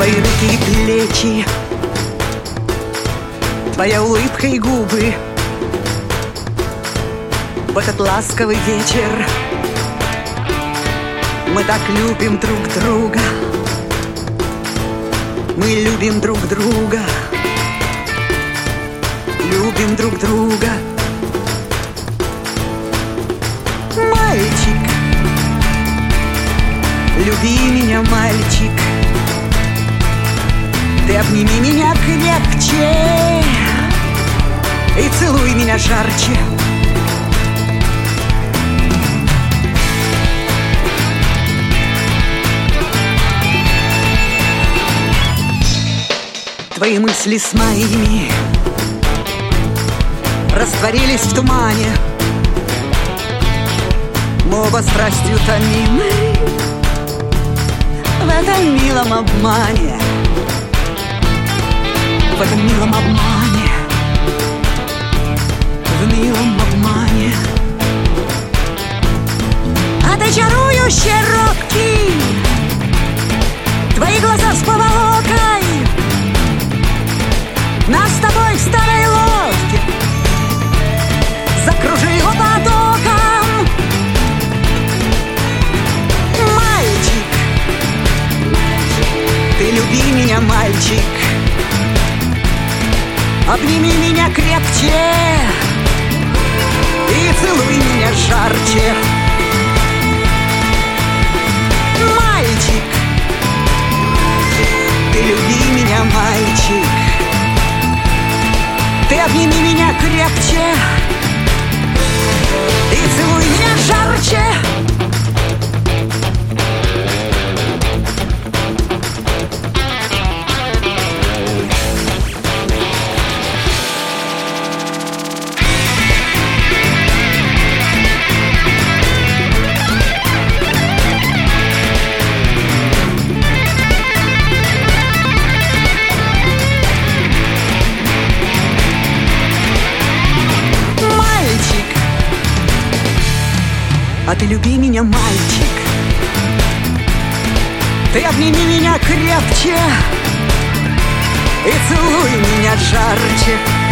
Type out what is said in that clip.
Твои руки и плечи, твоя улыбка и губы. В этот ласковый вечер мы так любим друг друга. Мы любим друг друга. Любим друг друга. Мальчик, люби меня, мальчик. Ты обними меня крепче и целуй меня жарче. Твои мысли с моими растворились в тумане. Мы оба страстью томимы в этом милом обмане. В этом милом обмане. В милом обмане. А ты чарующий, робкий, твои глаза с поволокой. Нас с тобой в старой лодке закружило потоком. Мальчик, ты люби меня, мальчик. Обними меня крепче и целуй меня жарче. Мальчик, ты люби меня, мальчик. Ты обними меня крепче и целуй меня жарче. А ты люби меня, мальчик. Ты обними меня крепче и целуй меня жарче.